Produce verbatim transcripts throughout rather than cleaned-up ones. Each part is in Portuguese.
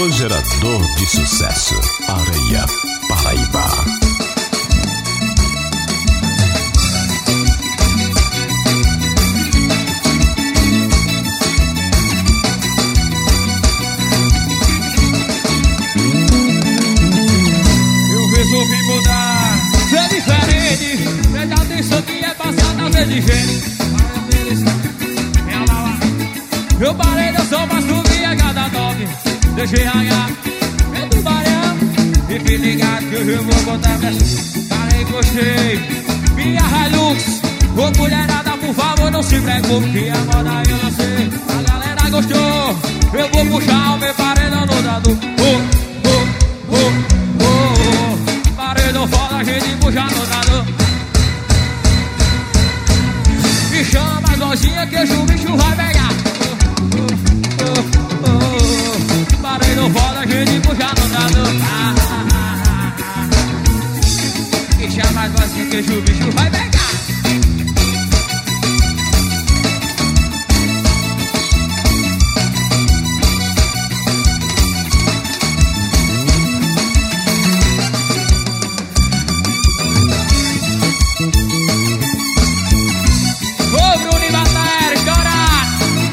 O gerador de sucesso, Areia, Paraíba. Eu resolvi mudar, ser diferente, prestar atenção que é passado às exigentes. Eu parei de som pra subir a cada nove. Deixei ragar, é tubarão. E fique ligado que hoje eu vou botar pressão. Parei, gostei, minha Hilux. Ô mulherada, por favor, não se preocupe, que a moda eu não sei. A galera gostou, eu vou puxar o meu paredão no dado. Oh, oh, oh, oh, oh. Paredão foda, a gente puxa no dado. Me chama as lojinhas que hoje o bicho vai pegar. Parei no foda, a gente puxa no dado. Ah, ah, ah, ah. Que chama as vozinhas que hoje o bicho vai pegar. Ô Bruno e Batalha, estoura!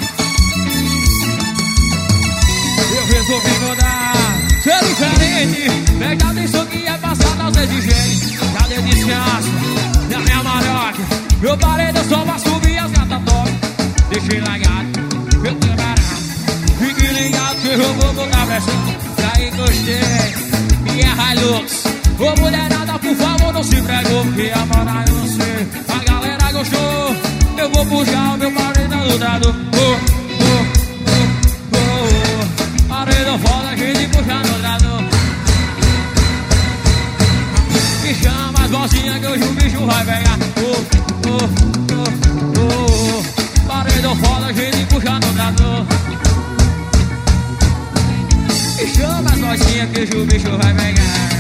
Eu resolvi mudar, ser diferente. Presta atenção que é passado aos exigentes. Cadê descanso na minha maroca? Eu parei de som pra subir as gatas top. Deixei largado, meu camarada. Fique ligado que eu vou botar pressão. Daí gostei, minha Hilux. Ô mulherada, por favor, não se preocupe, que a moral eu não sei. A galera gostou, eu vou puxar o meu paredão do dado. Oh, paredão foda, a gente puxa no dado. Me chama as bolsinhas que hoje o bicho vai pegar. Oh, oh, oh, oh, oh. Paredão foda, a gente puxa no dado. Me chama as bolsinhas que hoje o bicho vai pegar.